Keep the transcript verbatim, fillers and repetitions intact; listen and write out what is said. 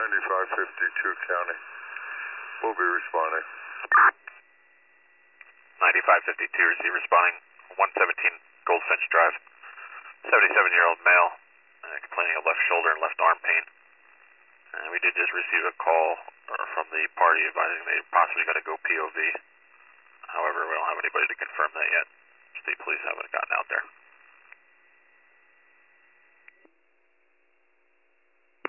ninety-five fifty-two County. We'll be responding. ninety-five fifty-two, receive responding, one seventeen Goldfinch Drive. seventy-seven-year-old male, uh, complaining of left shoulder and left arm pain. Uh, we did just receive a call uh, from the party advising they possibly got to go P O V. However, we don't have anybody to confirm that yet. State police haven't gotten out there.